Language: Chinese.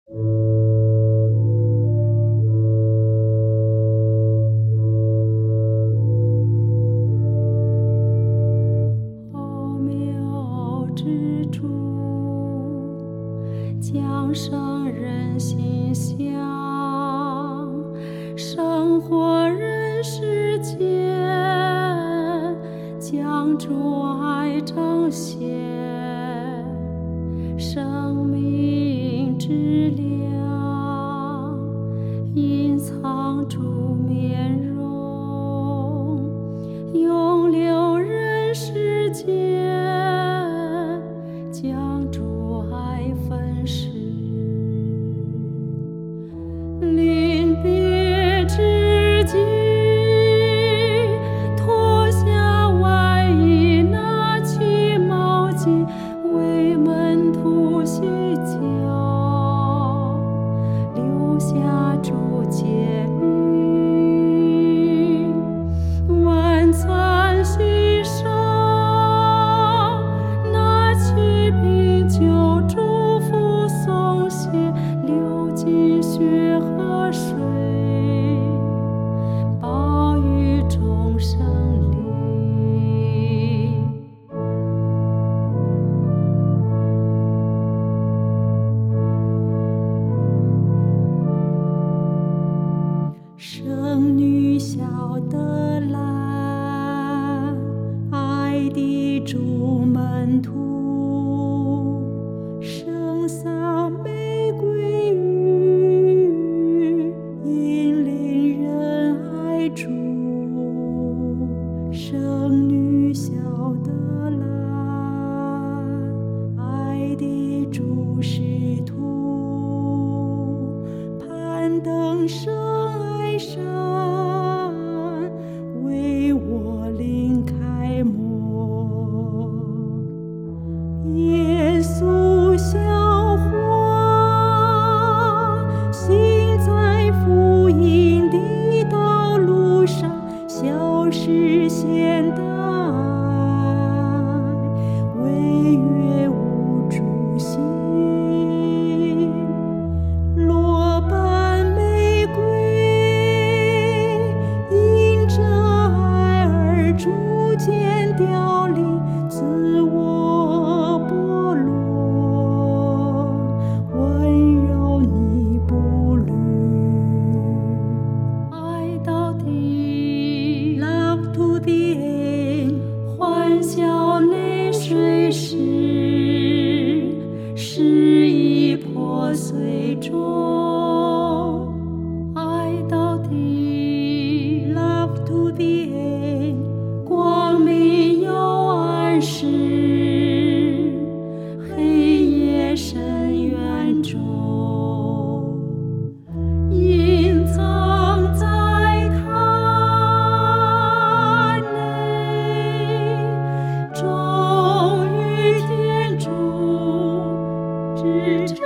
奥妙之处，将生人心相，生活人世间，将主爱彰显，生命之亮，隐藏主面容，永留人世间，将主爱分施。临别之际，脱下外衣，拿起毛巾，为门徒洗脚，留下主诫命。晚餐席上，拿起饼酒，祝福颂谢，流进血和水，报与众生灵。圣女小德兰，爱的主门徒，圣撒玫瑰雨，引领人爱主。圣女小德兰，爱的主使徒，攀登圣爱山，为我灵开模。耶稣笑话，行在福音的道路上，小实现的爱，为悦无主心。罗班玫瑰，因着爱而逐渐凋零，自我剥落，温柔你步履。爱到底 ，Love to the end， 欢笑泪水时，诗意破碎中。爱到底 ，Love to the end， 光明又暗示，黑夜深渊中，隐藏在它内，忠于天主，至诚